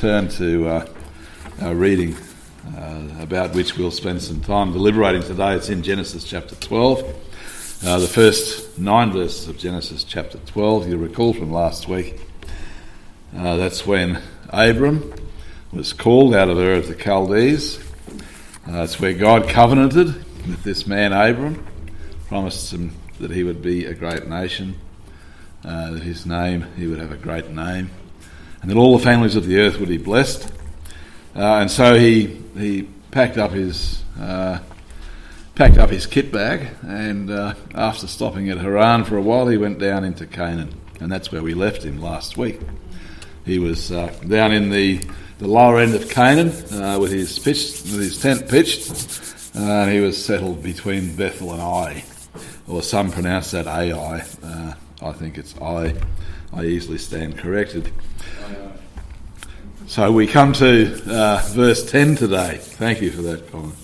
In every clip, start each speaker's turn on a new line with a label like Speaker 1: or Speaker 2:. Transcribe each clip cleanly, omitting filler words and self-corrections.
Speaker 1: turn to our reading about which we'll spend some time deliberating today. It's in Genesis chapter 12, the first 9 verses of Genesis chapter 12. You'll recall from last week, that's when Abram was called out of Ur of the Chaldees. It's where God covenanted with this man Abram, promised him that he would be a great nation, that his name, he would have a great name, and that all the families of the earth would be blessed. And so he packed up his kit bag, and after stopping at Haran for a while, he went down into Canaan, and that's where we left him last week. He was down in the lower end of Canaan with his tent pitched, and he was settled between Bethel and Ai, or some pronounce that Ai. I think it's I. I easily stand corrected. So we come to verse 10 today. Thank you for that comment.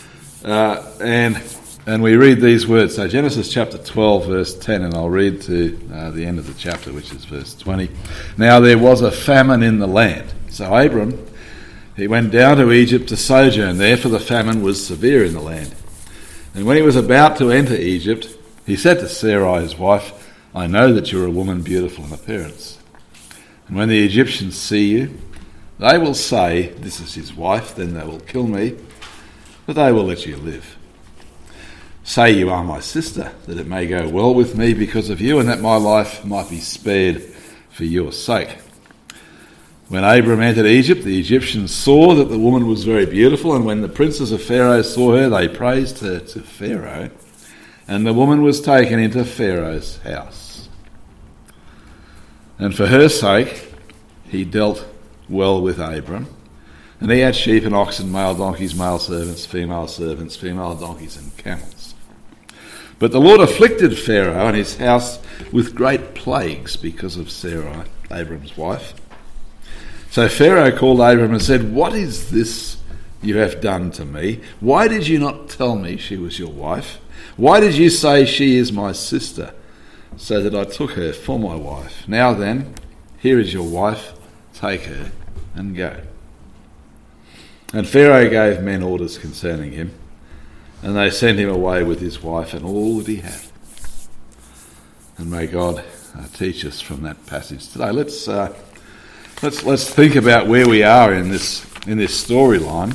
Speaker 1: And we read these words. So Genesis chapter 12, verse 10, and I'll read to the end of the chapter, which is verse 20. Now there was a famine in the land. So Abram, he went down to Egypt to sojourn there, for the famine was severe in the land. And when he was about to enter Egypt, he said to Sarai his wife, I know that you are a woman beautiful in appearance. And when the Egyptians see you, they will say, this is his wife, then they will kill me, but they will let you live. Say you are my sister, that it may go well with me because of you, and that my life might be spared for your sake. When Abram entered Egypt, the Egyptians saw that the woman was very beautiful, and when the princes of Pharaoh saw her, they praised her to Pharaoh, and the woman was taken into Pharaoh's house. And for her sake, he dealt well with Abram, and he had sheep and oxen, male donkeys, male servants, female donkeys, and camels. But the Lord afflicted Pharaoh and his house with great plagues because of Sarai, Abram's wife. So Pharaoh called Abram and said, what is this you have done to me? Why did you not tell me she was your wife? Why did you say she is my sister, so that I took her for my wife? Now then, here is your wife, take her and go. And Pharaoh gave men orders concerning him, and they sent him away with his wife and all that he had. And may God teach us from that passage today. Let's think about where we are in this storyline.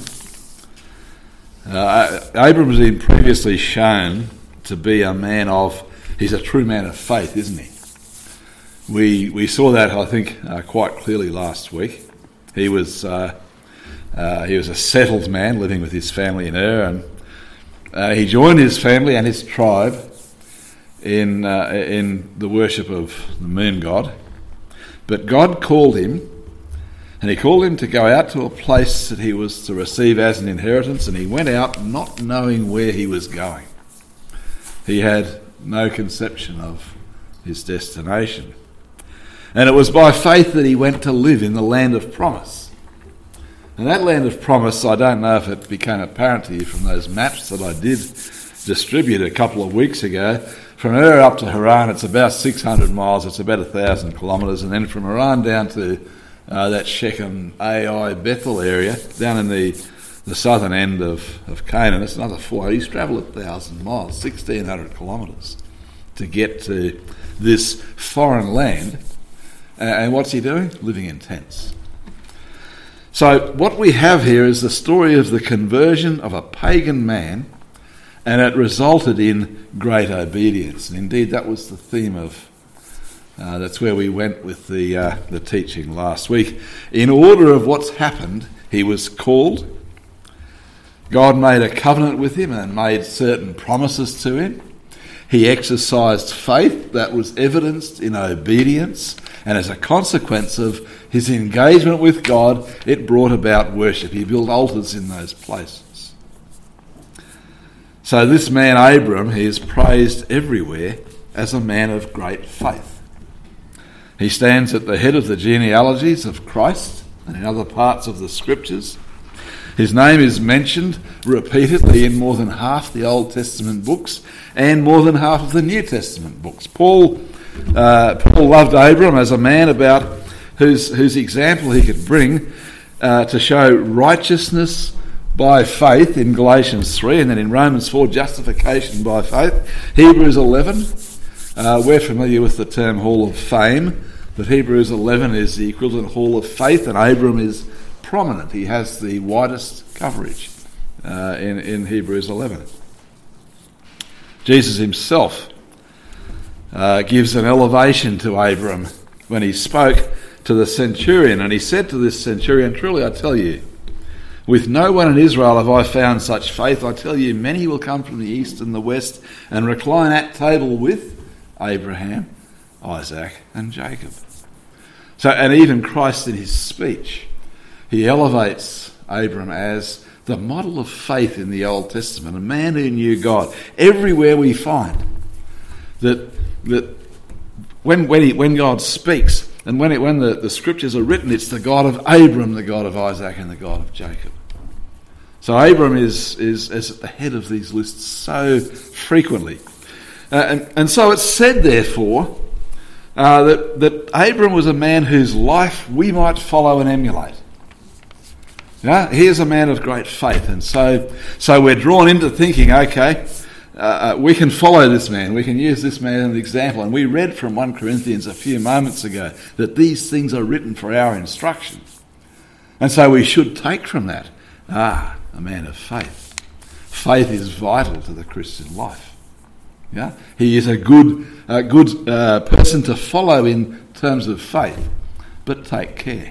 Speaker 1: Abram has been previously shown to be he's a true man of faith, isn't he? We saw that, I think, quite clearly last week. He was a settled man living with his family in Ur, and he joined his family and his tribe in the worship of the moon god. But God called him, and he called him to go out to a place that he was to receive as an inheritance, and he went out not knowing where he was going. He had no conception of his destination. And it was by faith that he went to live in the land of promise. And that land of promise, I don't know if it became apparent to you from those maps that I did distribute a couple of weeks ago. From Ur up to Haran, it's about 600 miles, it's about 1,000 kilometres, and then from Haran down to that Shechem, Ai, Bethel area, down in the southern end of Canaan, it's another 400. He's travelled 1,000 miles, 1,600 kilometres to get to this foreign land. And what's he doing? Living in tents. So what we have here is the story of the conversion of a pagan man, and it resulted in great obedience. And indeed, that was the theme of, that's where we went with the teaching last week. In order of what's happened, he was called. God made a covenant with him and made certain promises to him. He exercised faith that was evidenced in obedience, and as a consequence of his engagement with God, it brought about worship. He built altars in those places. So this man Abram, he is praised everywhere as a man of great faith. He stands at the head of the genealogies of Christ and in other parts of the scriptures. His name is mentioned repeatedly in more than half the Old Testament books and more than half of the New Testament books. Paul loved Abram as a man about whose example he could bring to show righteousness by faith in Galatians 3, and then in Romans 4, justification by faith. Hebrews 11, we're familiar with the term Hall of Fame, but Hebrews 11 is the equivalent Hall of Faith, and Abram is prominent. He has the widest coverage in Hebrews 11. Jesus himself gives an elevation to Abram when he spoke to the centurion, and he said to this centurion, "Truly I tell you, with no one in Israel have I found such faith. I tell you, many will come from the east and the west and recline at table with Abraham, Isaac and Jacob." So, and even Christ in his speech, he elevates Abram as the model of faith in the Old Testament, a man who knew God. Everywhere we find that when God speaks, and when the scriptures are written, it's the God of Abram, the God of Isaac, and the God of Jacob. So Abram is at the head of these lists so frequently. And so it's said, therefore, that Abram was a man whose life we might follow and emulate. Yeah, here's a man of great faith. And so we're drawn into thinking, okay, we can follow this man. We can use this man as an example. And we read from 1 Corinthians a few moments ago that these things are written for our instruction. And so we should take from that, a man of faith. Faith is vital to the Christian life. Yeah, he is a good person to follow in terms of faith. But take care.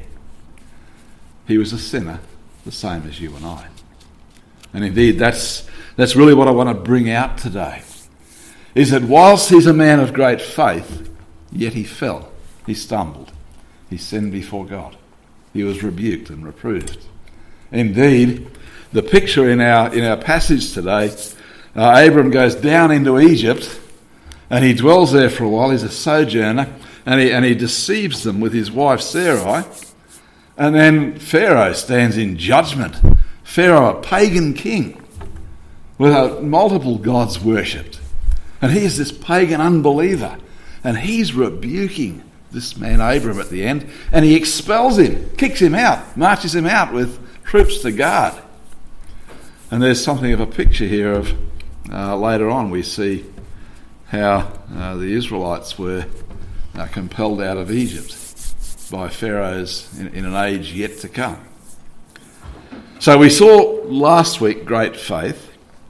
Speaker 1: He was a sinner, the same as you and I. And indeed, that's really what I want to bring out today, is that whilst he's a man of great faith, yet he fell, he stumbled, he sinned before God. He was rebuked and reproved. Indeed, the picture in our passage today, Abram goes down into Egypt and he dwells there for a while. He's a sojourner, and he deceives them with his wife Sarai. And then Pharaoh stands in judgment. Pharaoh, a pagan king, with multiple gods worshipped. And he is this pagan unbeliever. And he's rebuking this man Abram at the end. And he expels him, kicks him out, marches him out with troops to guard. And there's something of a picture here of later on we see how the Israelites were compelled out of Egypt by pharaohs in an age yet to come. So we saw last week great faith.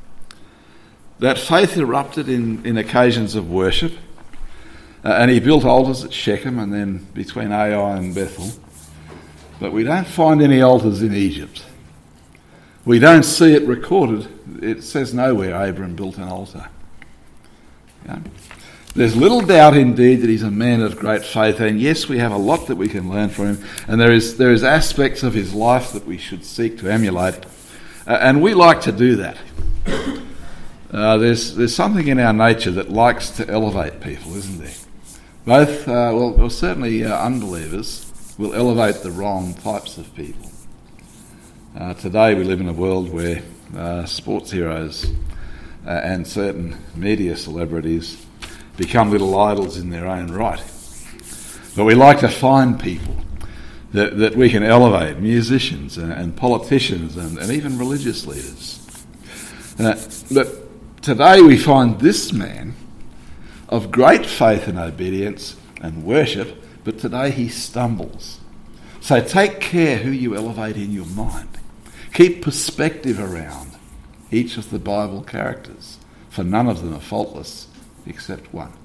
Speaker 1: That faith erupted in occasions of worship, and he built altars at Shechem and then between Ai and Bethel. But we don't find any altars in Egypt. We don't see it recorded. It says nowhere Abram built an altar. Yeah. There's little doubt indeed that he's a man of great faith, and yes, we have a lot that we can learn from him, and there is aspects of his life that we should seek to emulate, and we like to do that. There's something in our nature that likes to elevate people, isn't there? Both, certainly unbelievers will elevate the wrong types of people. Today we live in a world where sports heroes and certain media celebrities become little idols in their own right. But we like to find people that we can elevate, musicians and politicians and even religious leaders. But today we find this man of great faith and obedience and worship, but today he stumbles. So take care who you elevate in your mind. Keep perspective around each of the Bible characters, for none of them are faultless except one.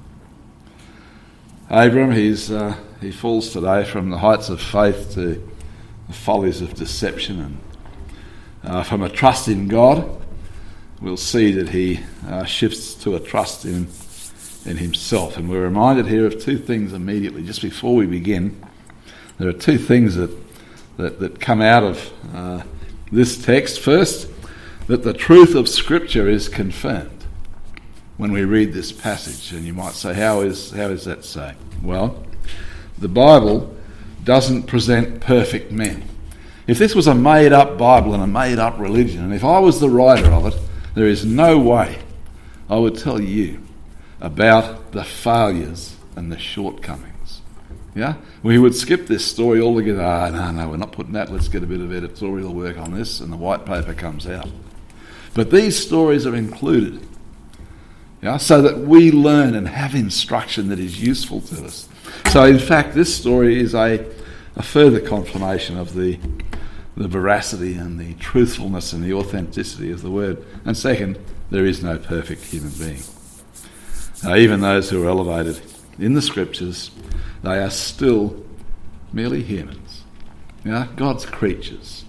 Speaker 1: Abram, he falls today from the heights of faith to the follies of deception, and from a trust in God, we'll see that he shifts to a trust in himself. And we're reminded here of two things immediately, just before we begin. There are two things that come out of this text. First, that the truth of Scripture is confirmed when we read this passage. And you might say, how is that so? Well, the Bible doesn't present perfect men. If this was a made-up Bible and a made-up religion, and if I was the writer of it, there is no way I would tell you about the failures and the shortcomings Yeah, we would skip this story altogether. No, we're not putting that. Let's get a bit of editorial work on this, and the white paper comes out. But these stories are included, so that we learn and have instruction that is useful to us. So, in fact, this story is a further confirmation of the veracity and the truthfulness and the authenticity of the word. And second, there is no perfect human being. Even those who are elevated in the scriptures, they are still merely humans. God's creatures,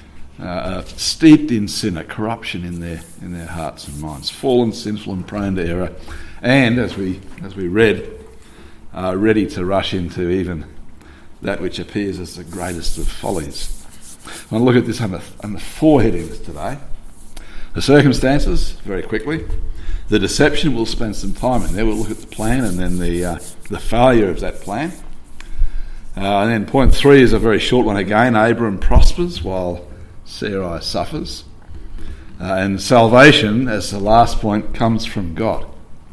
Speaker 1: steeped in sin, a corruption in their hearts and minds, fallen, sinful, and prone to error, and as we read, ready to rush into even that which appears as the greatest of follies. I want to look at this on the four headings today. The circumstances, very quickly. The deception, we'll spend some time in there. We'll look at the plan and then the failure of that plan. And then point 3 is a very short one again. Abram prospers while Sarai suffers. And salvation, as the last point, comes from God.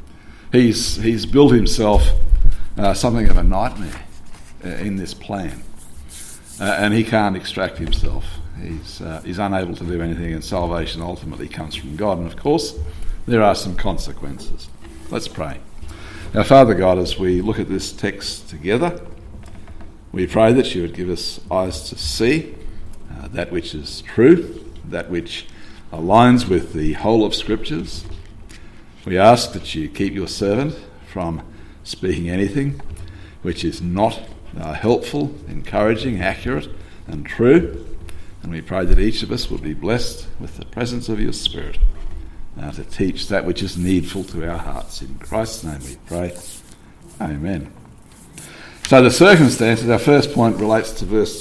Speaker 1: He's built himself something of a nightmare in this plan. And he can't extract himself. He's unable to do anything, and salvation ultimately comes from God. And of course, there are some consequences. Let's pray. Now, Father God, as we look at this text together, we pray that you would give us eyes to see that which is true, that which aligns with the whole of Scriptures. We ask that you keep your servant from speaking anything which is not helpful, encouraging, accurate and true. And we pray that each of us will be blessed with the presence of your Spirit to teach that which is needful to our hearts. In Christ's name we pray. Amen. So the circumstances, our first point relates to the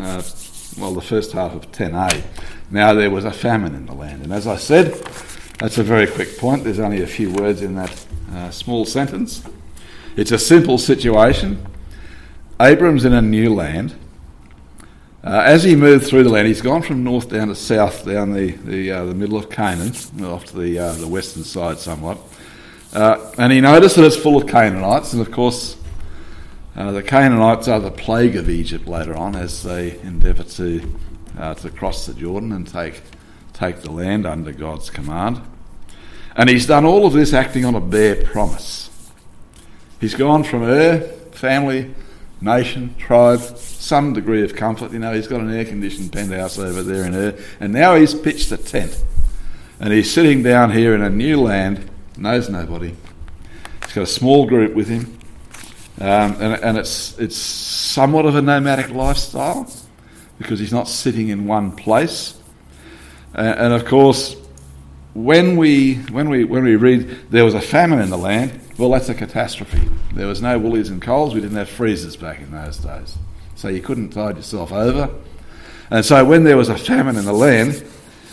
Speaker 1: first half of 10a. Now there was a famine in the land. And as I said, that's a very quick point. There's only a few words in that small sentence. It's a simple situation. Abram's in a new land. As he moved through the land, he's gone from north down to south, down the middle of Canaan, off to the western side somewhat. And he noticed that it's full of Canaanites, and of course the Canaanites are the plague of Egypt later on as they endeavour to cross the Jordan and take the land under God's command. And he's done all of this acting on a bare promise. He's gone from family, nation, tribe, some degree of comfort. He's got an air-conditioned penthouse over there in and now he's pitched a tent. And he's sitting down here in a new land, knows nobody. He's got a small group with him. And it's somewhat of a nomadic lifestyle because he's not sitting in one place. And of course, when we read there was a famine in the land, well, that's a catastrophe. There was no Woolies and Coles. We didn't have freezers back in those days. So you couldn't tide yourself over. And so when there was a famine in the land,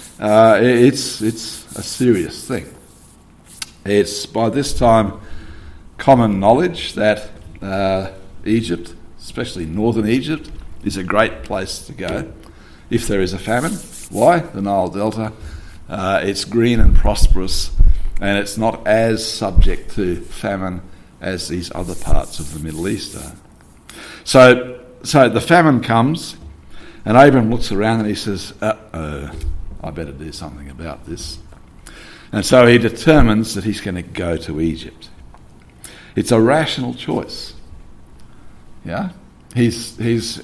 Speaker 1: it's a serious thing. It's by this time common knowledge that Egypt, especially northern Egypt, is a great place to go if there is a famine. Why? The Nile Delta. It's green and prosperous, and it's not as subject to famine as these other parts of the Middle East are. So the famine comes, and Abram looks around and he says, I better do something about this. And so he determines that he's going to go to Egypt. It's a rational choice. Yeah? He's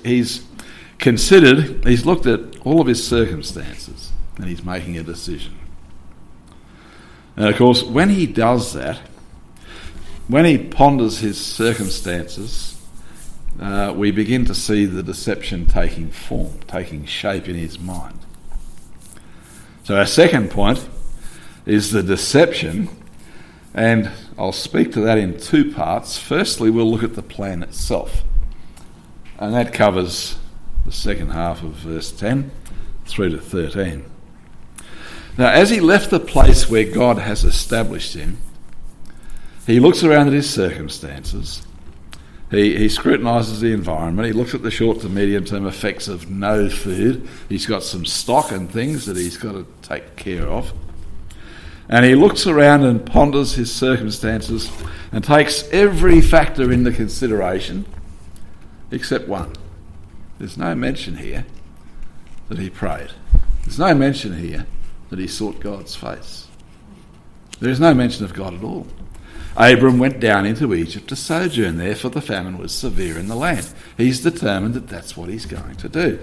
Speaker 1: considered, he's looked at all of his circumstances, and he's making a decision. And of course, when he does that, when he ponders his circumstances, we begin to see the deception taking form, taking shape in his mind. So our second point is the deception, and I'll speak to that in two parts. Firstly, we'll look at the plan itself, and that covers the second half of verse 10 through to 13. Now, as he left the place where God has established him, he looks around at his circumstances. He scrutinises the environment. He looks at the short to medium term effects of no food. He's got some stock and things that he's got to take care of. And he looks around and ponders his circumstances and takes every factor into consideration except one. There's no mention here that he prayed. There's no mention here that he sought God's face. There is no mention of God at all. Abram went down into Egypt to sojourn there, for the famine was severe in the land. He's determined that that's what he's going to do.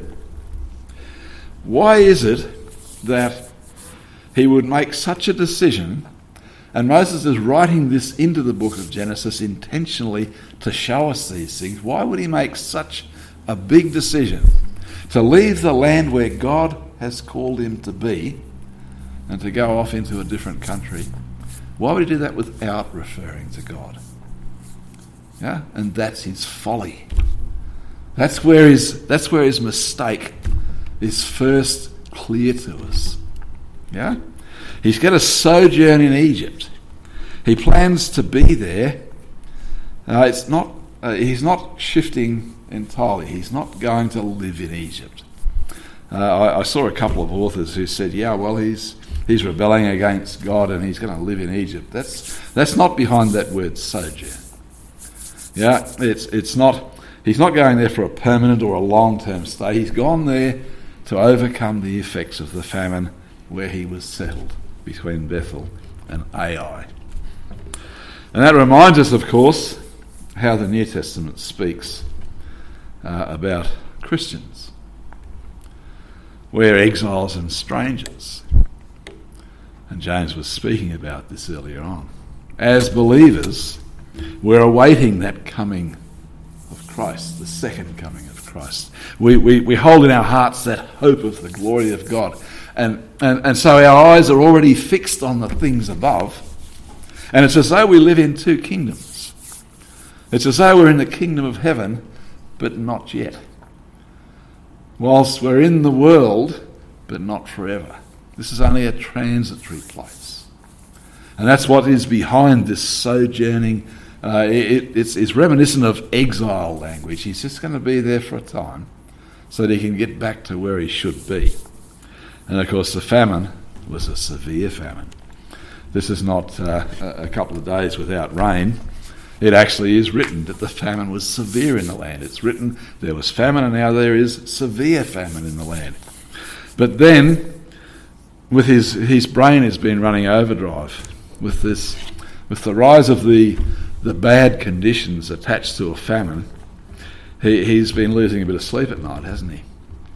Speaker 1: Why is it that he would make such a decision? And Moses is writing this into the book of Genesis intentionally to show us these things. Why would he make such a big decision to leave the land where God has called him to be and to go off into a different country? Why would he do that without referring to God? Yeah, and that's his folly. That's where his mistake is first clear to us. Yeah, he's going to sojourn in Egypt. He plans to be there. He's not shifting entirely. He's not going to live in Egypt. I saw a couple of authors who said, "Yeah, well, he's rebelling against God and he's going to live in Egypt." That's not behind that word sojourn. Yeah, it's not. He's not going there for a permanent or a long-term stay. He's gone there to overcome the effects of the famine where he was settled between Bethel and Ai. And that reminds us, of course, how the New Testament speaks about Christians. We're exiles and strangers. And James was speaking about this earlier on. As believers, we're awaiting that coming of Christ, the second coming of Christ. We hold in our hearts that hope of the glory of God. And so our eyes are already fixed on the things above. And it's as though we live in two kingdoms. It's as though we're in the kingdom of heaven, but not yet. Whilst we're in the world, but not forever. This is only a transitory place. And that's what is behind this sojourning. It's reminiscent of exile language. He's just going to be there for a time so that he can get back to where he should be. And of course the famine was a severe famine. This is not a couple of days without rain. It actually is written that the famine was severe in the land. It's written there was famine and now there is severe famine in the land. But then, with his brain has been running overdrive with the rise of the bad conditions attached to a famine. He's been losing a bit of sleep at night, hasn't he?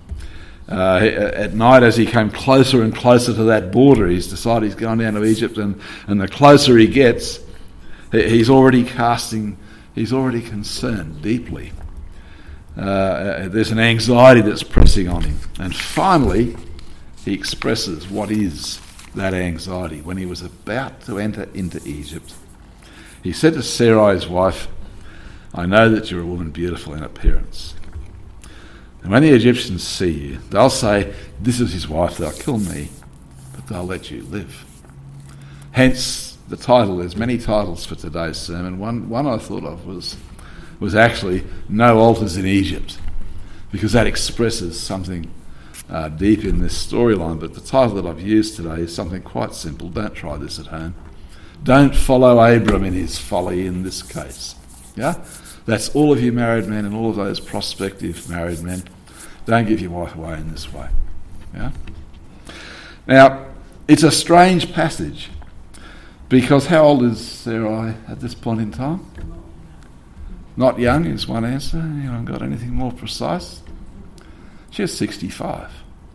Speaker 1: At night, as he came closer and closer to that border, he's decided he's going down to Egypt, and the closer he gets, he's already concerned deeply. There's an anxiety that's pressing on him. And finally, he expresses what is that anxiety. When he was about to enter into Egypt, he said to Sarai, his wife, "I know that you're a woman beautiful in appearance. And when the Egyptians see you, they'll say, 'This is his wife, they'll kill me, but they'll let you live.'" Hence the title. There's many titles for today's sermon. One I thought of was actually "No Altars in Egypt," because that expresses something deep in this storyline. But the title that I've used today is something quite simple. Don't try this at home. Don't follow Abram in his folly in this case. Yeah? That's all of you married men and all of those prospective married men. Don't give your wife away in this way. Yeah? Now, it's a strange passage because how old is Sarai at this point in time? Not young is one answer. You haven't got anything more precise. She's 65.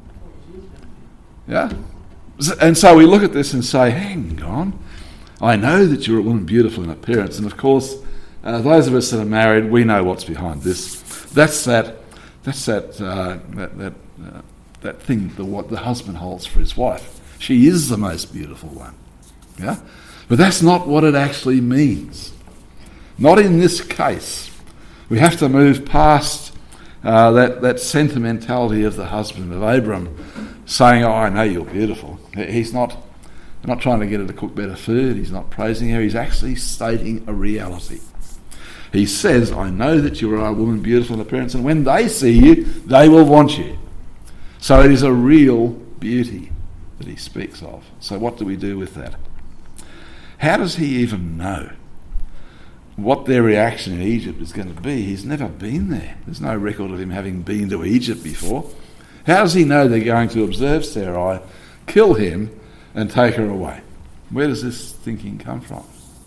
Speaker 1: Yeah? And so we look at this and say, hang on, I know that you're a woman beautiful in appearance. And of course, those of us that are married, we know what's behind this. That's that thing that what the husband holds for his wife. She is the most beautiful one. Yeah? But that's not what it actually means. Not in this case. We have to move past that sentimentality of the husband, of Abram, saying, "Oh, I know you're beautiful." He's not trying to get her to cook better food. He's not praising her. He's actually stating a reality. He says, "I know that you are a woman beautiful in appearance, and when they see you, they will want you." So it is a real beauty that he speaks of. So what do we do with that? How does he even know? what their reaction in Egypt is going to be. He's never been there. There's no record of him having been to Egypt before. How does he know they're going to observe Sarai, kill him, and take her away? Where does this thinking come from?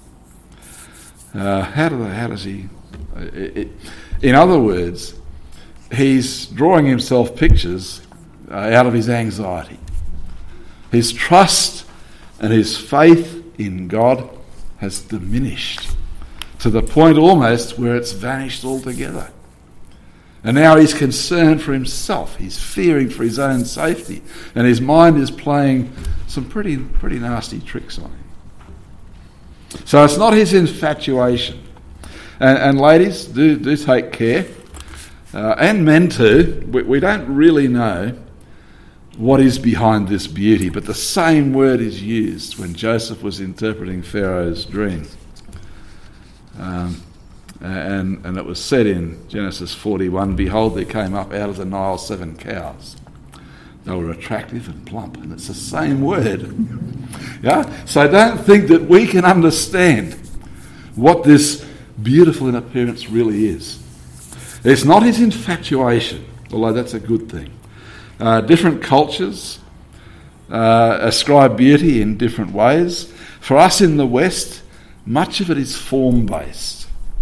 Speaker 1: How does he... in other words, he's drawing himself pictures out of his anxiety. His trust and his faith in God has diminished to the point almost where it's vanished altogether. And now he's concerned for himself. He's fearing for his own safety. And his mind is playing some pretty nasty tricks on him. So it's not his infatuation. And ladies, do take care. And men too. We don't really know what is behind this beauty, but the same word is used when Joseph was interpreting Pharaoh's dream. And it was said in Genesis 41, "Behold, there came up out of the Nile 7 cows. They were attractive and plump." And it's the same word. Yeah? So don't think that we can understand what this beautiful in appearance really is. It's not his infatuation, although that's a good thing. Different cultures ascribe beauty in different ways. For us in the West, much of it is form-based.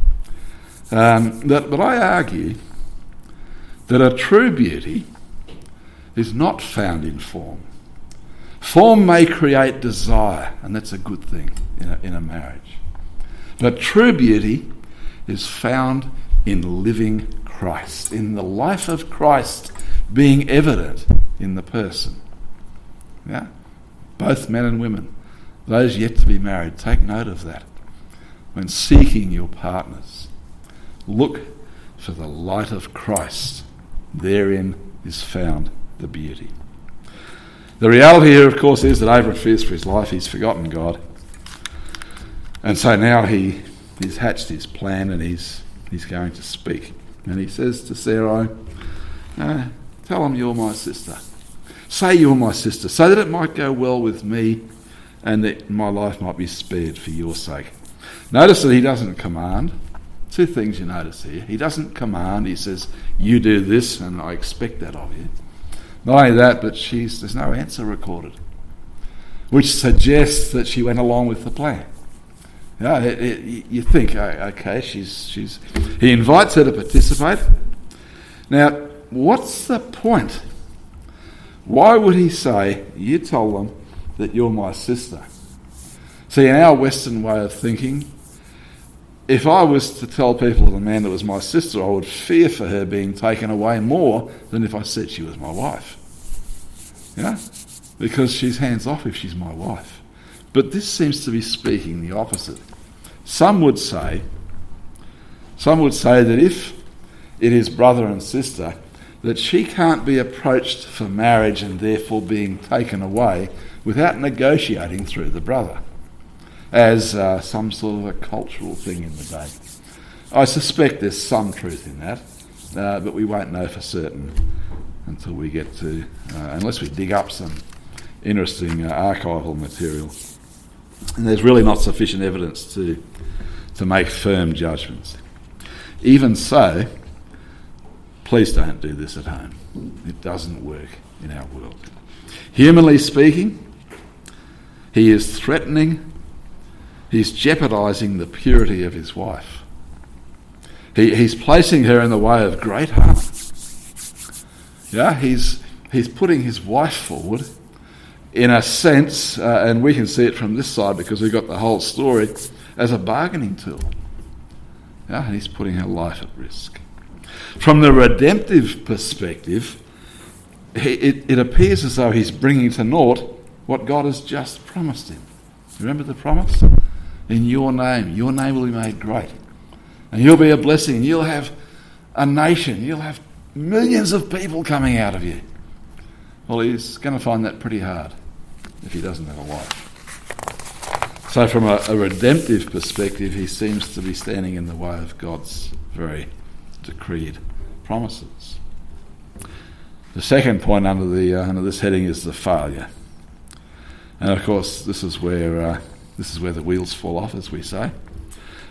Speaker 1: But I argue that a true beauty is not found in form. Form may create desire, and that's a good thing in a marriage. But true beauty is found in living Christ, in the life of Christ being evident in the person. Yeah? Both men and women, those yet to be married, take note of that. When seeking your partners, look for the light of Christ. Therein is found the beauty. The reality here, of course, is that Abram fears for his life. He's forgotten God. And so now he's hatched his plan, and he's going to speak. And he says to Sarai, "Tell him you're my sister. Say you're my sister, so that it might go well with me and that my life might be spared for your sake." Notice that he doesn't command. Two things you notice here. He doesn't command. He says, "You do this, and I expect that of you." Not only that, but there's no answer recorded, which suggests that she went along with the plan. Yeah, you think, okay, he invites her to participate. Now, what's the point? Why would he say, "You tell them that you're my sister"? See, in our Western way of thinking, if I was to tell people of a man that was my sister, I would fear for her being taken away more than if I said she was my wife. You know? Because she's hands off if she's my wife. But this seems to be speaking the opposite. Some would say that if it is brother and sister, that she can't be approached for marriage and therefore being taken away without negotiating through the brother, as some sort of a cultural thing in the day. I suspect there's some truth in that, but we won't know for certain until we get to, unless we dig up some interesting archival material. And there's really not sufficient evidence to make firm judgments. Even so, please don't do this at home. It doesn't work in our world. Humanly speaking, he is threatening, he's jeopardising the purity of his wife. He's placing her in the way of great harm. Yeah, he's putting his wife forward in a sense, and we can see it from this side because we've got the whole story, as a bargaining tool. Yeah, and he's putting her life at risk. From the redemptive perspective, it appears as though he's bringing to naught what God has just promised him. Remember the promise? In your name will be made great. And you'll be a blessing, and you'll have a nation, you'll have millions of people coming out of you. Well, he's going to find that pretty hard if he doesn't have a wife. So from a redemptive perspective, he seems to be standing in the way of God's very decreed promises. The second point under this heading is the failure. And of course, this is where the wheels fall off, as we say.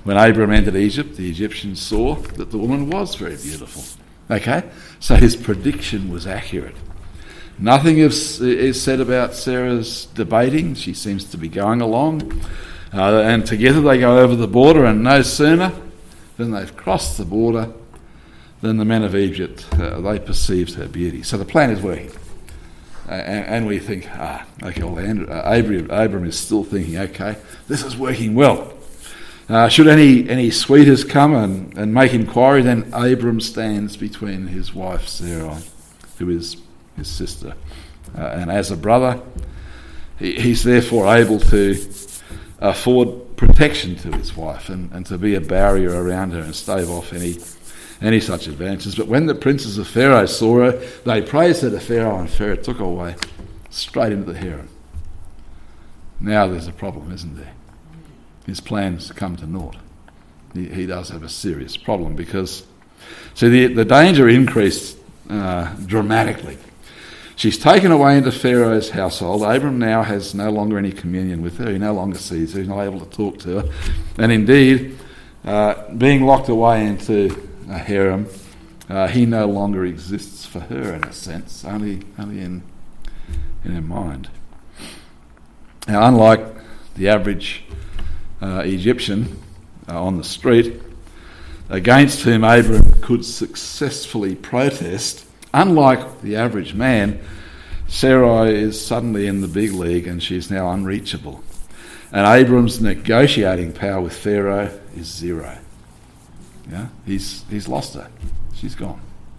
Speaker 1: When Abram entered Egypt, the Egyptians saw that the woman was very beautiful. Okay? So his prediction was accurate. Nothing is said about Sarah's debating. She seems to be going along. And together they go over the border, and no sooner than they've crossed the border than the men of Egypt, they perceived her beauty. So the plan is working. And we think, okay, well, Abram is still thinking, okay, this is working well. Should any suitors come and make inquiry, then Abram stands between his wife Sarai, who is his sister. And as a brother, he's therefore able to afford protection to his wife and to be a barrier around her and stave off any such advances. But when the princes of Pharaoh saw her, they praised her to Pharaoh, and Pharaoh took her away straight into the harem. Now there's a problem, isn't there? His plans come to naught. He does have a serious problem because, see, the danger increased dramatically. She's taken away into Pharaoh's household. Abram now has no longer any communion with her. He no longer sees her. He's not able to talk to her. And indeed, being locked away into a harem, he no longer exists for her in a sense, only in her mind. Now, unlike the average Egyptian on the street, against whom Abram could successfully protest, unlike the average man, Sarai is suddenly in the big league and she's now unreachable. And Abram's negotiating power with Pharaoh is zero. Yeah, he's lost her. She's gone.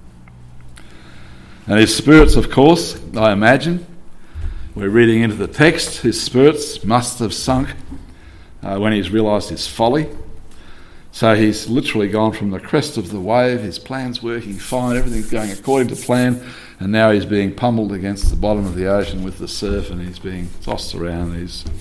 Speaker 1: And his spirits, of course, I imagine, we're reading into the text, his spirits must have sunk when he's realised his folly. So he's literally gone from the crest of the wave, his plan's working fine, everything's going according to plan, and now he's being pummeled against the bottom of the ocean with the surf, and he's being tossed around.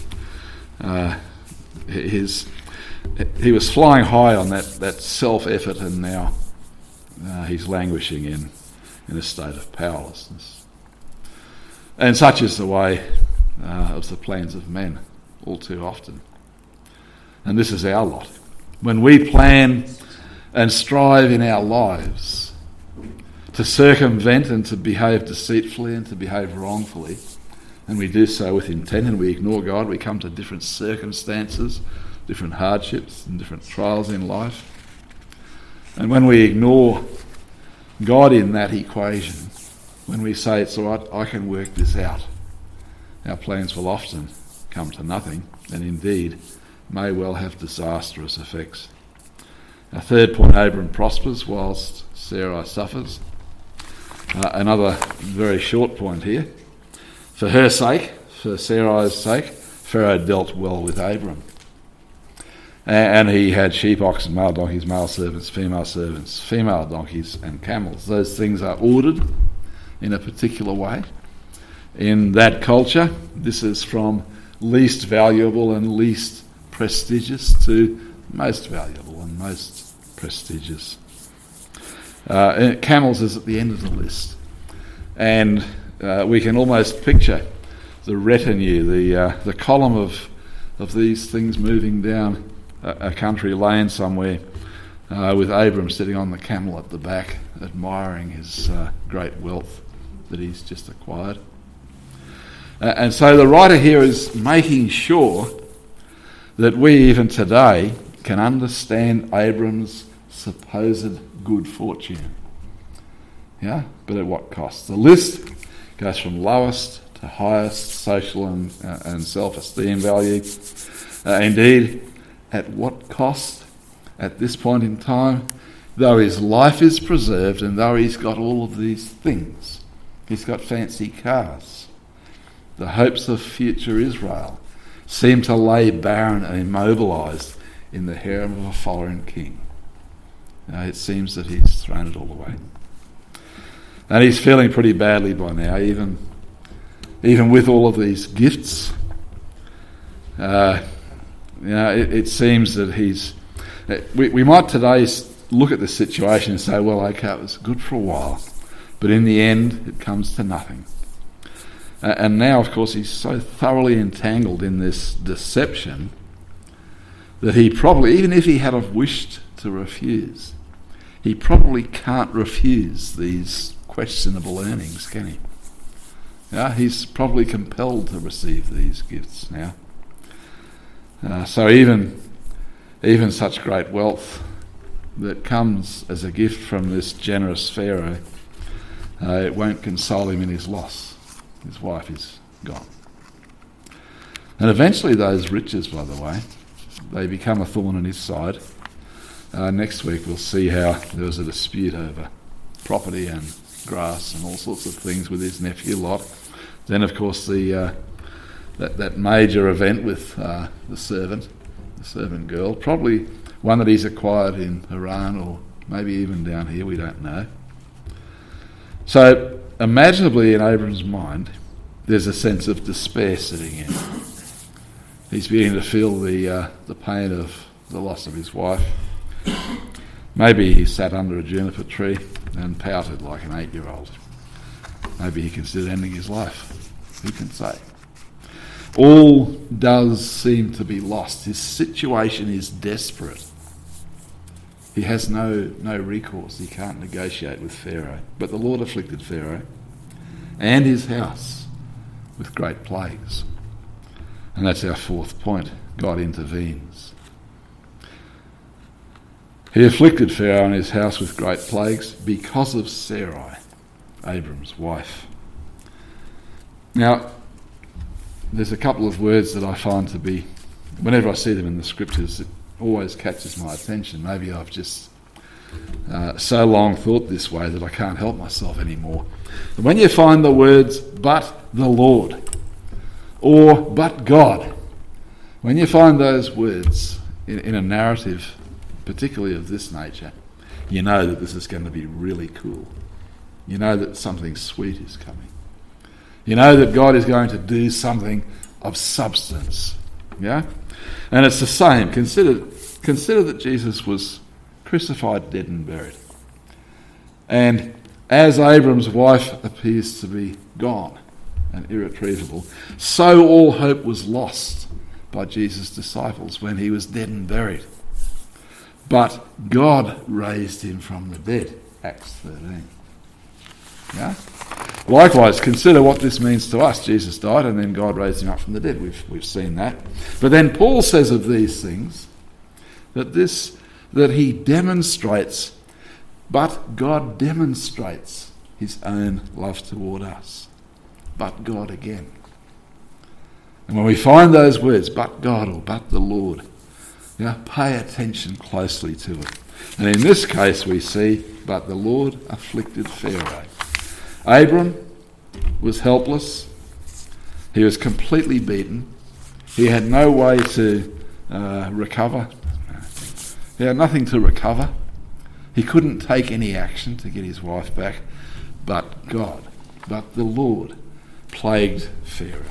Speaker 1: He was flying high on that self-effort, and now he's languishing in a state of powerlessness. And such is the way of the plans of men all too often. And this is our lot. When we plan and strive in our lives to circumvent and to behave deceitfully and to behave wrongfully, and we do so with intent and we ignore God, we come to different circumstances, different hardships and different trials in life. And when we ignore God in that equation, when we say, it's all right, I can work this out, our plans will often come to nothing, and indeed may well have disastrous effects. Our third point, Abram prospers whilst Sarai suffers. Another very short point here. For her sake, for Sarai's sake, Pharaoh dealt well with Abram. And he had sheep, oxen, male donkeys, male servants, female donkeys and camels. Those things are ordered in a particular way. In that culture, this is from least valuable and least prestigious to most valuable and most prestigious. Camels is at the end of the list. And we can almost picture the retinue, the column of these things moving down a country lane somewhere, with Abram sitting on the camel at the back, admiring his great wealth that he's just acquired. And so the writer here is making sure that we even today can understand Abram's supposed good fortune. Yeah, but at what cost? The list goes from lowest to highest social and self-esteem value. Indeed, at what cost at this point in time, though his life is preserved and though he's got all of these things, he's got fancy cars, the hopes of future Israel seem to lay barren and immobilised in the harem of a foreign king. It seems that he's thrown it all away. And he's feeling pretty badly by now, even with all of these gifts. It seems that he's... We might today look at this situation and say, well, okay, it was good for a while, but in the end, it comes to nothing. And now, of course, he's so thoroughly entangled in this deception that he probably, even if he had have wished to refuse, he probably can't refuse these questionable earnings, can he? Yeah, he's probably compelled to receive these gifts now. So even such great wealth that comes as a gift from this generous Pharaoh, it won't console him in his loss. His wife is gone. And eventually those riches, by the way, they become a thorn in his side. Next week we'll see how there was a dispute over property and grass and all sorts of things with his nephew Lot. Then, of course, that major event with the servant girl, probably one that he's acquired in Iran or maybe even down here, we don't know. So, imaginably in Abram's mind, there's a sense of despair sitting in. He's beginning to feel the pain of the loss of his wife. Maybe he sat under a juniper tree and pouted like an 8-year-old. Maybe he considered ending his life. Who can say? All does seem to be lost. His situation is desperate. He has no recourse. He can't negotiate with Pharaoh. But the Lord afflicted Pharaoh and his house with great plagues. And that's our fourth point. God intervenes. He afflicted Pharaoh and his house with great plagues because of Sarai, Abram's wife. Now, there's a couple of words that I find to be, whenever I see them in the scriptures, it always catches my attention. Maybe I've just so long thought this way that I can't help myself anymore. And when you find the words, but the Lord, or but God, when you find those words in a narrative, particularly of this nature, you know that this is going to be really cool. You know that something sweet is coming. You know that God is going to do something of substance. Yeah? And it's the same. Consider that Jesus was crucified, dead and buried. And as Abram's wife appears to be gone and irretrievable, so all hope was lost by Jesus' disciples when he was dead and buried. But God raised him from the dead. Acts 13. Yeah? Likewise, consider what this means to us. Jesus died and then God raised him up from the dead. We've seen that. But then Paul says of these things that he demonstrates, but God demonstrates his own love toward us. But God again. And when we find those words, but God or but the Lord, pay attention closely to it. And in this case we see, but the Lord afflicted Pharaoh. Abram was helpless. He was completely beaten. He had no way to recover. He had nothing to recover. He couldn't take any action to get his wife back. But God, but the Lord, plagued Pharaoh.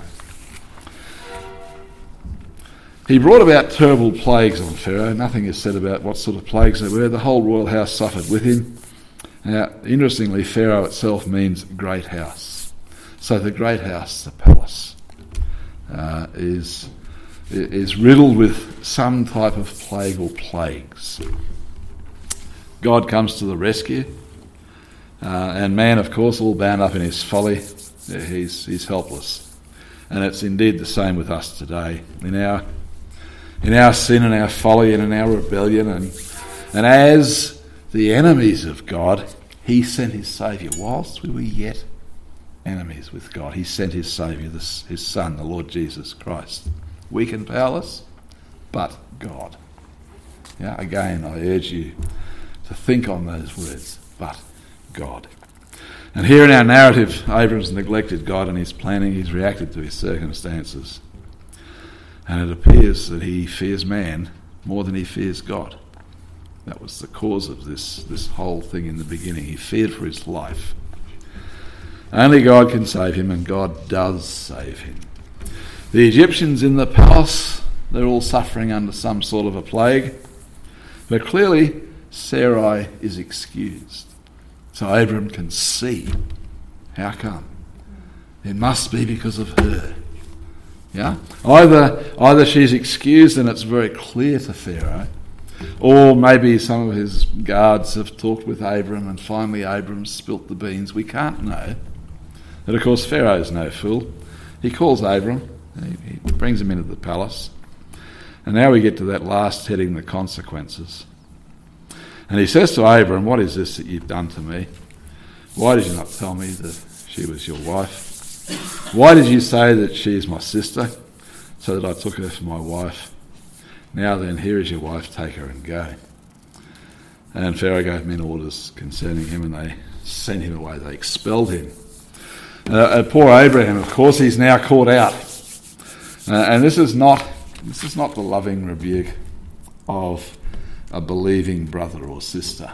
Speaker 1: He brought about terrible plagues on Pharaoh. Nothing is said about what sort of plagues they were. The whole royal house suffered with him. Now, interestingly, Pharaoh itself means great house. So the great house, the palace, is riddled with some type of plague or plagues. God comes to the rescue, and man, of course, all bound up in his folly, he's helpless. And it's indeed the same with us today. In our sin and our folly and in our rebellion, and as the enemies of God, he sent his Saviour. Whilst we were yet enemies with God, he sent his Saviour, his Son, the Lord Jesus Christ. Weak and powerless, but God. Yeah, again, I urge you to think on those words, but God. And here in our narrative, Abram's neglected God and his planning. He's reacted to his circumstances. And it appears that he fears man more than he fears God. That was the cause of this whole thing in the beginning. He feared for his life. Only God can save him, and God does save him. The Egyptians in the palace, they're all suffering under some sort of a plague. But clearly, Sarai is excused. So Abram can see. How come? It must be because of her. Yeah, either she's excused and it's very clear to Pharaoh, or maybe some of his guards have talked with Abram and finally Abram spilt the beans. We can't know. But of course Pharaoh's no fool. He calls Abram, he brings him into the palace, and now we get to that last heading, the consequences. And he says to Abram, "What is this that you've done to me? Why did you not tell me that she was your wife? Why did you say that she is my sister, so that I took her for my wife? Now then, here is your wife, take her and go." And Pharaoh gave men orders concerning him, and they sent him away. They expelled him. Poor Abraham, of course, he's now caught out. And this is not the loving rebuke of a believing brother or sister.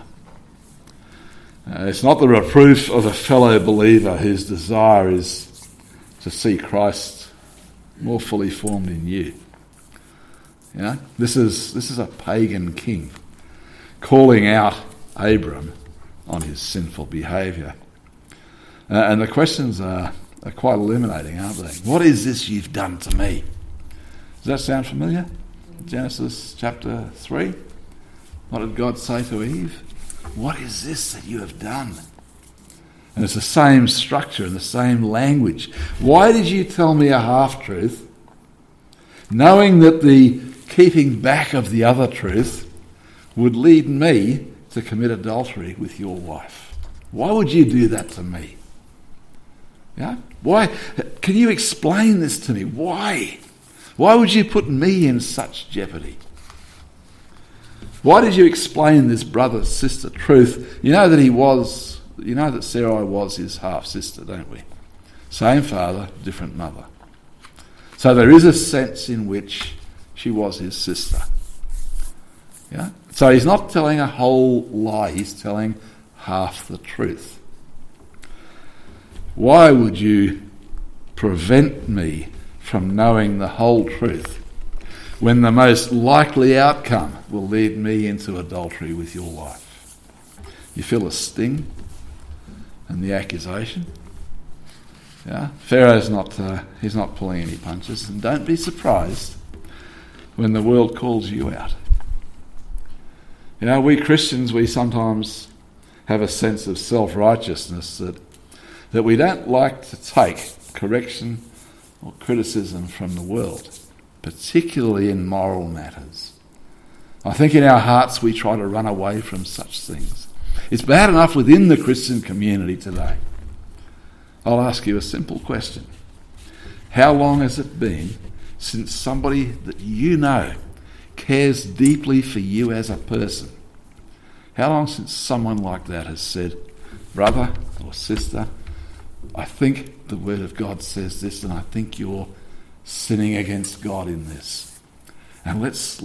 Speaker 1: It's not the reproof of a fellow believer whose desire is to see Christ more fully formed in you. Yeah? This is a pagan king calling out Abram on his sinful behaviour. And the questions are quite illuminating, aren't they? What is this you've done to me? Does that sound familiar? Genesis chapter 3. What did God say to Eve? What is this that you have done? And it's the same structure and the same language. Why did you tell me a half-truth, knowing that the keeping back of the other truth would lead me to commit adultery with your wife? Why would you do that to me? Yeah? Why? Can you explain this to me? Why? Why would you put me in such jeopardy? Why did you explain this brother-sister truth? You know that Sarai was his half-sister, don't we? Same father, different mother. So there is a sense in which she was his sister. Yeah? So he's not telling a whole lie, he's telling half the truth. Why would you prevent me from knowing the whole truth when the most likely outcome will lead me into adultery with your wife? You feel the sting and the accusation? Yeah? Pharaoh's he's not pulling any punches, and don't be surprised when the world calls you out. You know, we Christians, we sometimes have a sense of self-righteousness that we don't like to take correction or criticism from the world, particularly in moral matters. I think in our hearts we try to run away from such things. It's bad enough within the Christian community today. I'll ask you a simple question. How long has it been since somebody that you know cares deeply for you as a person? How long since someone like that has said, "Brother or sister, I think the Word of God says this, and I think you're sinning against God in this. And let's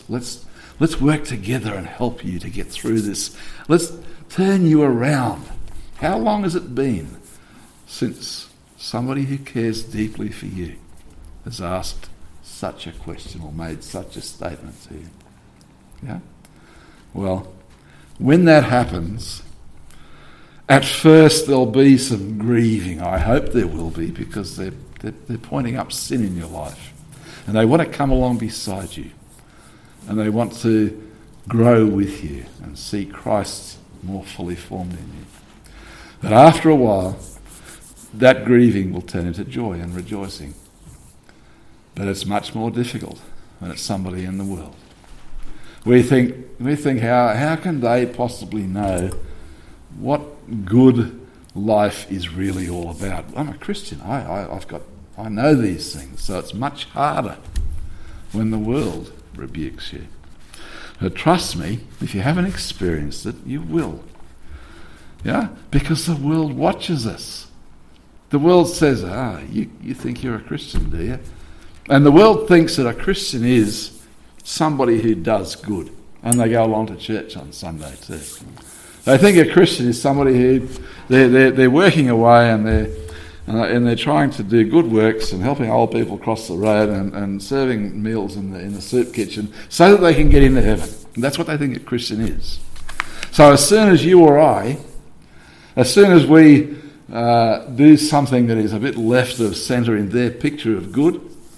Speaker 1: work together and help you to get through this. Let's turn you around." How long has it been since somebody who cares deeply for you has asked such a question or made such a statement to you? Yeah? Well, when that happens, at first there'll be some grieving. I hope there will be, because they're pointing up sin in your life. And they want to come along beside you. And they want to grow with you and see Christ more fully formed in you. But after a while, that grieving will turn into joy and rejoicing. But it's much more difficult when it's somebody in the world. We think how can they possibly know what good life is really all about? I'm a Christian. I know these things, so it's much harder when the world rebukes you. But trust me, if you haven't experienced it, you will. Yeah? Because the world watches us. The world says, you think you're a Christian, do you? And the world thinks that a Christian is somebody who does good. And they go along to church on Sunday too. They think a Christian is somebody who they're working away and they're trying to do good works and helping old people cross the road and serving meals in the soup kitchen so that they can get into heaven. And that's what they think a Christian is. So as soon as you or I, as soon as we do something that is a bit left of centre in their picture of good,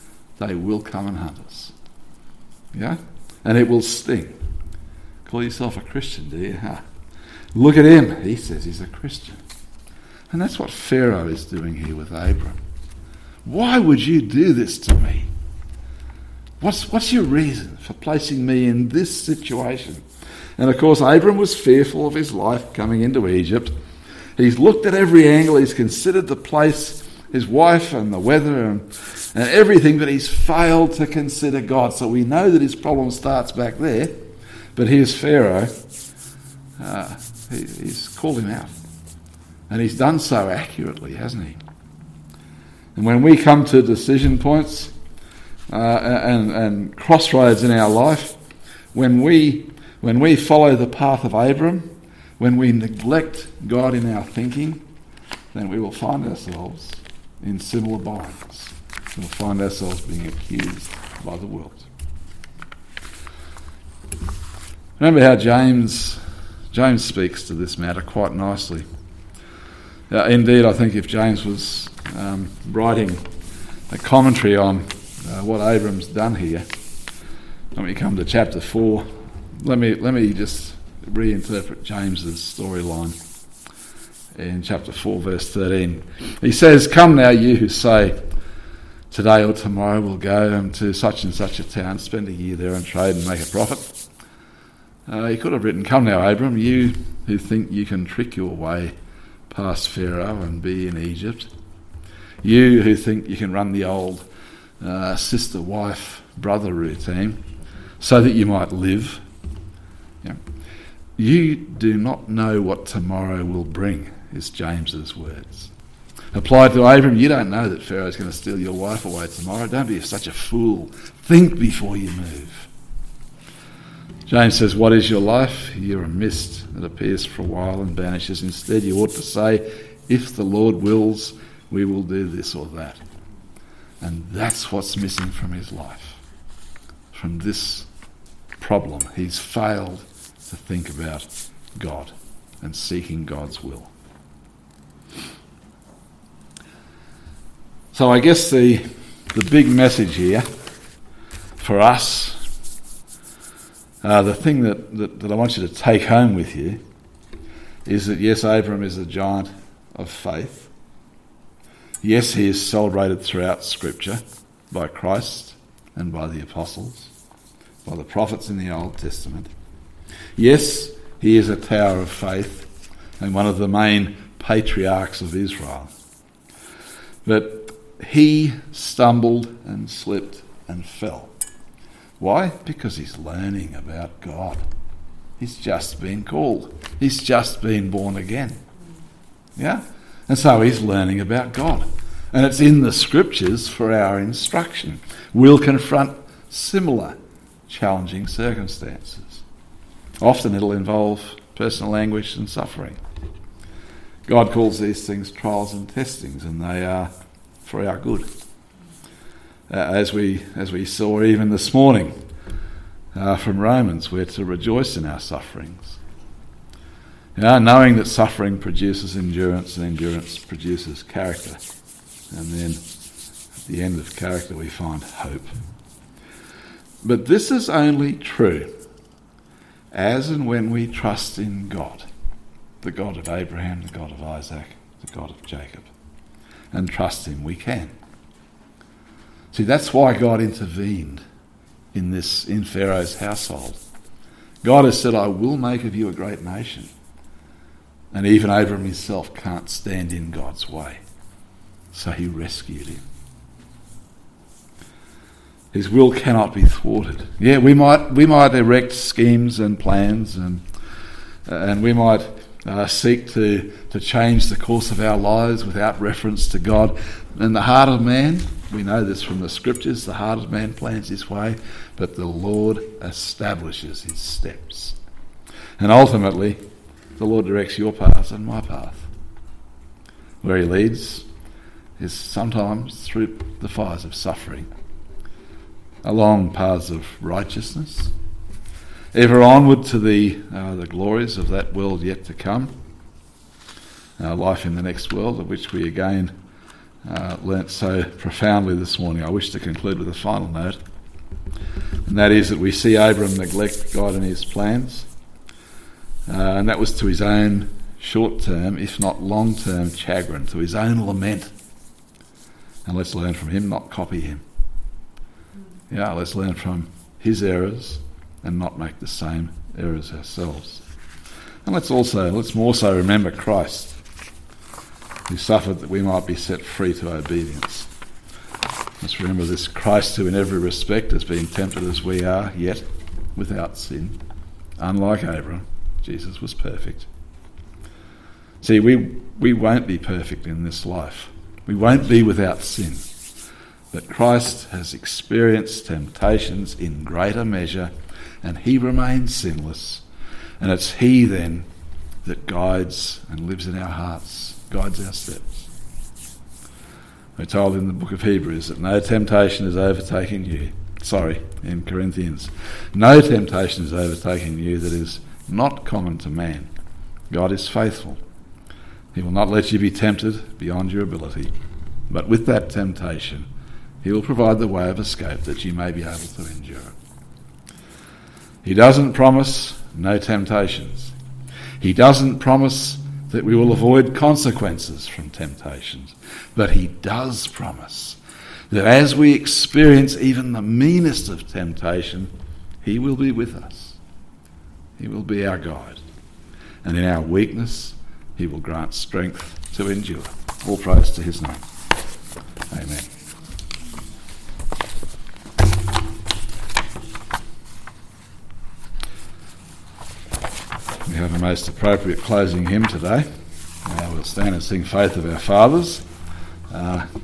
Speaker 1: they will come and hunt us. Yeah? And it will sting. Call yourself a Christian, do you? Huh? Look at him. He says he's a Christian. And that's what Pharaoh is doing here with Abram. Why would you do this to me? What's your reason for placing me in this situation? And of course, Abram was fearful of his life coming into Egypt. He's looked at every angle. He's considered the place, his wife and the weather and everything, but he's failed to consider God. So we know that his problem starts back there. But here's Pharaoh. He's called him out. And he's done so accurately, hasn't he? And when we come to decision points and crossroads in our life, when we follow the path of Abram, when we neglect God in our thinking, then we will find ourselves in similar binds. We'll find ourselves being accused by the world. Remember how James speaks to this matter quite nicely. Indeed, I think if James was writing a commentary on what Abram's done here, when we come to chapter 4, let me just reinterpret James's storyline in chapter 4, verse 13. He says, "Come now, you who say, today or tomorrow we'll go to such and such a town, spend a year there and trade and make a profit." He could have written, "Come now, Abram, you who think you can trick your way past Pharaoh and be in Egypt. You who think you can run the old sister-wife-brother routine so that you might live. Yeah. You do not know what tomorrow will bring," is James's words. Applied to Abram, you don't know that Pharaoh's going to steal your wife away tomorrow. Don't be such a fool. Think before you move. James says, "What is your life? You're a mist that appears for a while and vanishes. Instead, you ought to say, if the Lord wills, we will do this or that." And that's what's missing from his life. From this problem, he's failed to think about God and seeking God's will. So I guess the big message here for us, the thing that I want you to take home with you, is that yes, Abram is a giant of faith. Yes, he is celebrated throughout Scripture by Christ and by the apostles, by the prophets in the Old Testament. Yes, he is a tower of faith and one of the main patriarchs of Israel. But he stumbled and slipped and fell. Why? Because he's learning about God. He's just been called. He's just been born again. Yeah? And so he's learning about God. And it's in the Scriptures for our instruction. We'll confront similar challenging circumstances. Often it'll involve personal anguish and suffering. God calls these things trials and testings, and they are for our good. As we saw even this morning from Romans, we're to rejoice in our sufferings. Knowing that suffering produces endurance and endurance produces character. And then at the end of character we find hope. But this is only true as and when we trust in God, the God of Abraham, the God of Isaac, the God of Jacob. And trust him we can. See, that's why God intervened in Pharaoh's household. God has said, "I will make of you a great nation." And even Abram himself can't stand in God's way. So he rescued him. His will cannot be thwarted. Yeah, we might erect schemes and plans and we might seek to change the course of our lives without reference to God. And the heart of man, we know this from the Scriptures, the heart of man plans his way, but the Lord establishes his steps. And ultimately, the Lord directs your path and my path. Where he leads is sometimes through the fires of suffering, along paths of righteousness, ever onward to the glories of that world yet to come, life in the next world, of which we again learnt so profoundly this morning. I wish to conclude with a final note, and that is that we see Abram neglect God and his plans, and that was to his own short-term, if not long-term chagrin, to his own lament. And let's learn from him, not copy him. Yeah, let's learn from his errors and not make the same errors ourselves. And let's more so remember Christ, who suffered that we might be set free to obedience. Let's remember this Christ who in every respect has been tempted as we are, yet without sin. Unlike Abram, Jesus was perfect. See, we won't be perfect in this life. We won't be without sin. But Christ has experienced temptations in greater measure, and he remains sinless. And it's he then that guides and lives in our hearts, guides our steps. We're told in the book of Hebrews that no temptation is overtaking you. In Corinthians. No temptation is overtaking you that is not common to man. God is faithful. He will not let you be tempted beyond your ability. But with that temptation, he will provide the way of escape that you may be able to endure it. He doesn't promise no temptations. He doesn't promise that we will avoid consequences from temptations. But he does promise that as we experience even the meanest of temptation, he will be with us. He will be our guide. And in our weakness, he will grant strength to endure. All praise to his name. Amen. We have a most appropriate closing hymn today. We'll stand and sing Faith of Our Fathers.